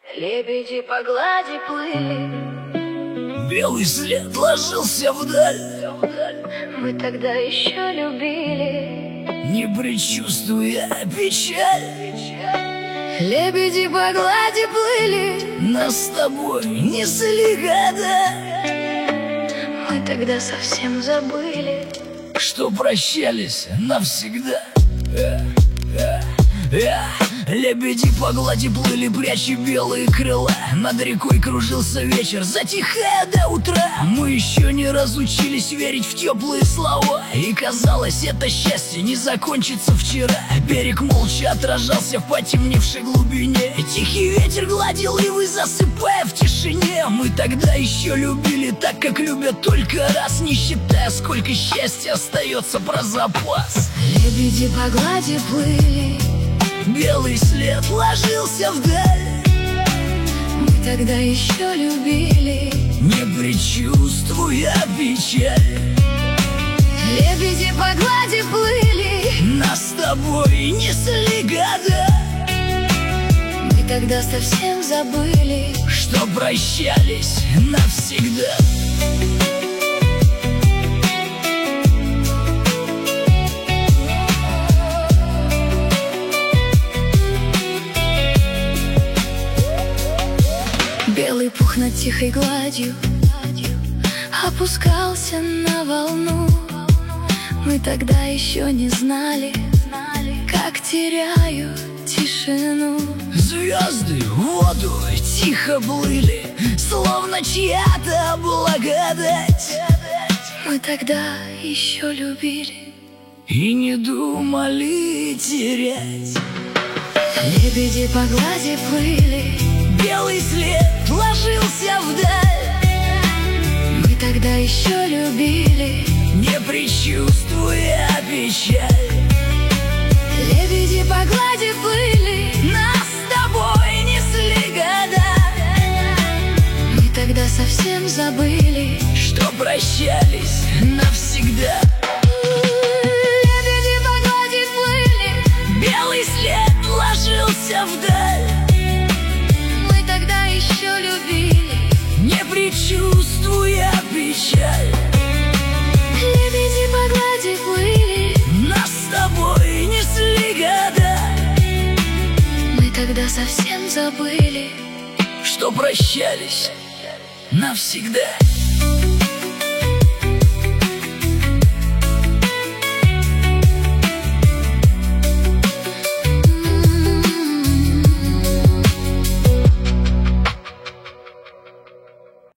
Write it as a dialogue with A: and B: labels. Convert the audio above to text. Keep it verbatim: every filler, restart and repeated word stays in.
A: Лебеди по глади плыли,
B: белый след ложился вдаль.
A: мы тогда еще любили,
B: не предчувствуя печаль.
A: Лебеди по глади плыли,
B: нас с тобой несли года.
A: мы тогда совсем забыли,
B: что прощались навсегда. э, э, э. Лебеди по глади плыли, пряча белые крыла. Над рекой кружился вечер, затихая до утра. Мы еще не разучились верить в теплые слова, и казалось, это счастье не закончится вчера. Берег молча отражался в потемневшей глубине. Тихий ветер гладил ивы, засыпая в тишине. Мы тогда еще любили так, как любят только раз, не считая, сколько счастья остается про запас.
A: Лебеди по глади плыли,
B: белый след ложился вдаль.
A: мы тогда еще любили,
B: не предчувствуя печаль.
A: Лебеди по глади плыли,
B: нас с тобой несли года.
A: мы тогда совсем забыли,
B: что прощались навсегда.
A: белый пух над тихой гладью опускался на волну. Мы тогда еще не знали, как теряю тишину.
B: Звезды в воду тихо плыли, словно чья-то благодать.
A: Мы тогда еще любили
B: и не думали терять.
A: Лебеди по глади плыли,
B: белый след ложился вдаль.
A: мы тогда еще любили,
B: не предчувствуя печаль.
A: Лебеди по глади плыли,
B: нас с тобой несли года.
A: мы тогда совсем забыли,
B: что прощались навсегда.
A: Лебеди по глади плыли,
B: белый след ложился вдаль.
A: мы тогда еще любили,
B: не предчувствуя печаль.
A: Лебеди по глади плыли,
B: нас с тобой несли года.
A: мы тогда совсем забыли,
B: что прощались навсегда.